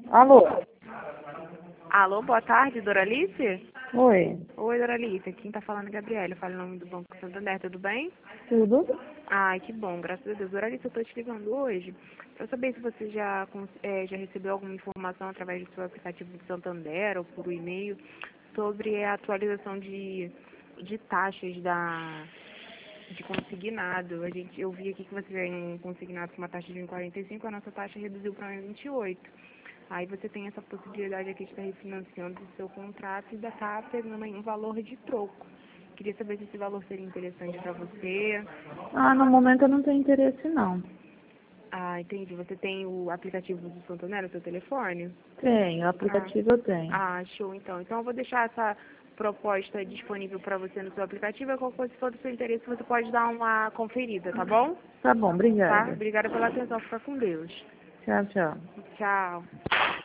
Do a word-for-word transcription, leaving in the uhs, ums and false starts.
Alô? Alô, boa tarde, Doralice? Oi, Oi, Doralice, quem tá falando é Gabriela, eu falo em nome do Banco Santander, tudo bem? tudo? Ai, que bom, graças a Deus. Doralice, eu tô te ligando hoje pra saber se você já, cons- eh, já recebeu alguma informação através do seu aplicativo do Santander ou por e-mail sobre a atualização de, de taxas da, de consignado. A gente, eu vi aqui que você tem um consignado com uma taxa de um vírgula quarenta e cinco, a nossa taxa reduziu para um vírgula vinte e oito. Aí você tem essa possibilidade aqui de estar refinanciando o seu contrato e ainda estar pegando aí um valor de troco. Queria saber se esse valor seria interessante para você. Ah, no momento eu não tenho interesse não. Ah, entendi. Você tem o aplicativo do Santander no seu telefone? Tenho, Ah, aplicativo eu tenho. ah, show então. Então eu vou deixar essa proposta disponível para você no seu aplicativo. E qualquer coisa, se for do seu interesse, você pode dar uma conferida, tá bom? Tá bom, Tá? obrigada. Obrigada pela atenção. Fica com Deus. Tchau, tchau. Tchau.